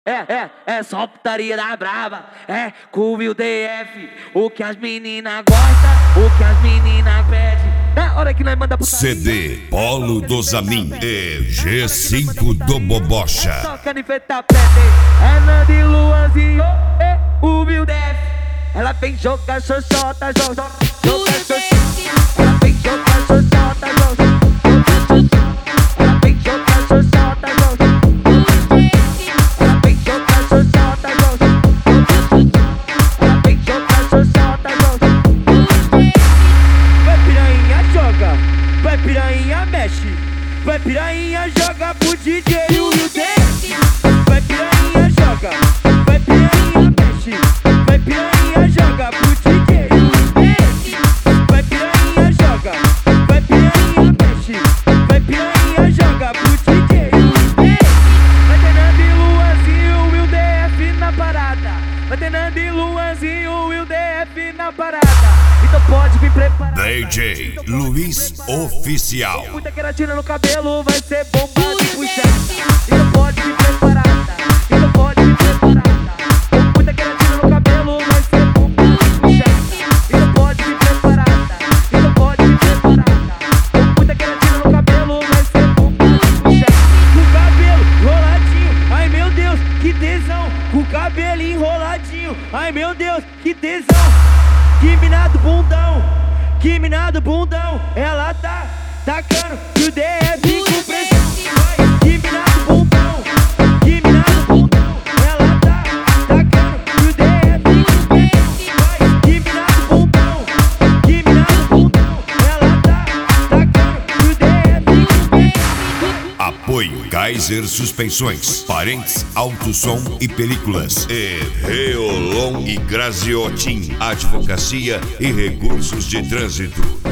É só putaria da brava, é com o Will DF. O que as meninas gostam, o que as meninas pedem. Na hora que nós manda putaria. CD Polo do Zamin e G5 do Bobocha. Só caniveta pede, é Nando e Luanzinho, o Will DF. Ela vem jogar xoxota, joga xoxota. Ela vem jogar xoxota, joga. Ela vem jogar xoxota, joga. Ela vem jogar xoxota, joga. Ela vem jogar xoxota, joga. Vai piranha, joga. Vai piranha, mexe. Vai piranha, joga pro DJ o Will DF. Vai piranha, joga. Vai piranha, mexe. Vai piranha, joga pro DJ o Will DF. Vai piranha, joga. Vai piranha, mexe. Vai piranha, joga pro DJ o Will DF. Vai ter Nando e Luanzinho, o Will DF na parada. Vai ter Nando e Luanzinho, o Will DF na parada. Então pode vir preparado. DJ Luiz Oficial. Muita queratina no cabelo vai ser bombado e puxada. Então pode vir preparada. Então pode vir preparada. Muita queratina no cabelo vai ser bombado e puxada. Então pode vir preparada. Então pode vir preparada. Muita queratina no cabelo vai ser bombado e puxada. Com o cabelo enroladinho, ai meu Deus, que tesão. Com o cabelo enroladinho, ai meu Deus, que tesão. Que minado bundão, que minado bundão. Ela tá tacando o DF com pressão. Vai, que minado bundão, que minado bundão. Ela tá tacando o DF com pressão. Vai, que minado bundão, que minado bundão. Ela tá tacando o DF com pressão. Apoio Kaiser Suspensões, Parentes Alto Som e Películas e Reolon e Graziotin, Advocacia e Recursos de Trânsito.